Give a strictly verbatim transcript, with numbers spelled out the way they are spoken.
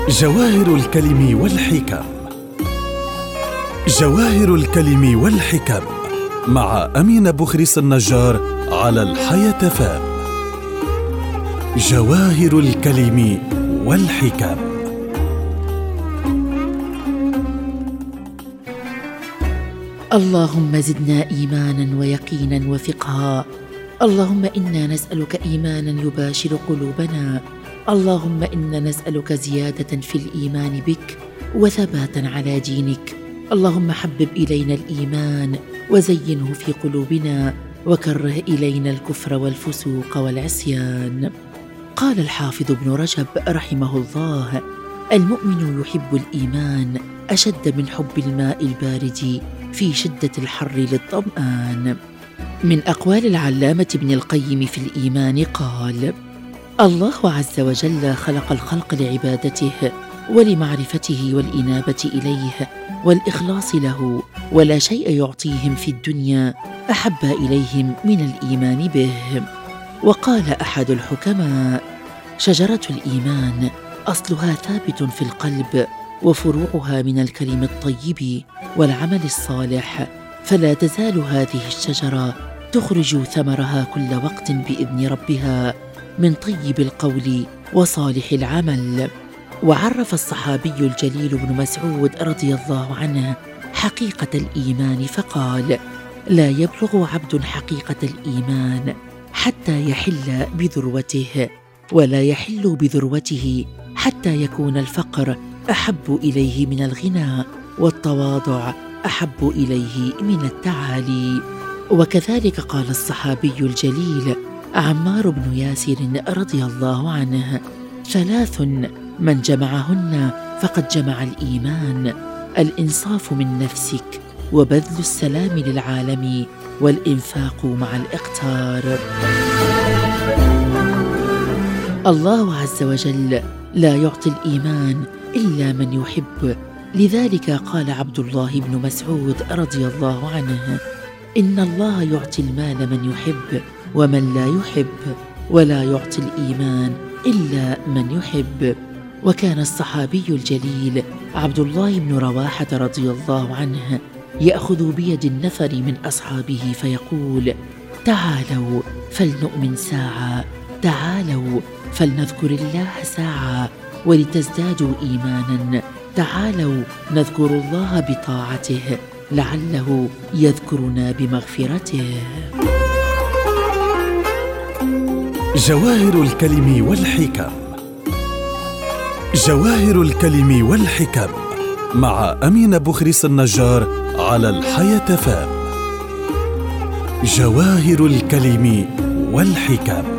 جواهر الكلم والحكم. جواهر الكلم والحكم مع أمين بخريس النجار على الحياة فام. جواهر الكلم والحكم. اللهم زدنا إيمانا ويقينا وفقها. اللهم إنا نسألك إيمانا يباشر قلوبنا. اللهم إنا نسألك زيادة في الإيمان بك وثباتا على دينك. اللهم حبب إلينا الإيمان وزينه في قلوبنا وكره إلينا الكفر والفسوق والعصيان. قال الحافظ ابن رجب رحمه الله: المؤمن يحب الإيمان أشد من حب الماء البارد في شدة الحر للظمآن. من أقوال العلامة ابن القيم في الإيمان قال: الله عز وجل خلق الخلق لعبادته ولمعرفته والإنابة إليه والإخلاص له، ولا شيء يعطيهم في الدنيا أحب إليهم من الإيمان به. وقال أحد الحكماء: شجرة الإيمان أصلها ثابت في القلب وفروعها من الكلم الطيب والعمل الصالح، فلا تزال هذه الشجرة تخرج ثمرها كل وقت بإذن ربها من طيب القول وصالح العمل. وعرف الصحابي الجليل ابن مسعود رضي الله عنه حقيقة الإيمان فقال: لا يبلغ عبد حقيقة الإيمان حتى يحل بذروته، ولا يحل بذروته حتى يكون الفقر أحب إليه من الغنى، والتواضع أحب إليه من التعالي. وكذلك قال الصحابي الجليل عمار بن ياسر رضي الله عنه: ثلاث من جمعهن فقد جمع الإيمان: الإنصاف من نفسك، وبذل السلام للعالم، والإنفاق مع الإقتار. الله عز وجل لا يعطي الإيمان إلا من يحب، لذلك قال عبد الله بن مسعود رضي الله عنه: إن الله يعطي المال من يحب ومن لا يحب، ولا يعطي الإيمان إلا من يحب. وكان الصحابي الجليل عبد الله بن رواحة رضي الله عنه يأخذ بيد النفر من أصحابه فيقول: تعالوا فلنؤمن ساعة، تعالوا فلنذكر الله ساعة ولتزدادوا إيمانا، تعالوا نذكر الله بطاعته لعله يذكرنا بمغفرته. جواهر الكلم والحكم. جواهر الكلم والحكم مع أمين بخريس النجار على الحياة فام. جواهر الكلم والحكم.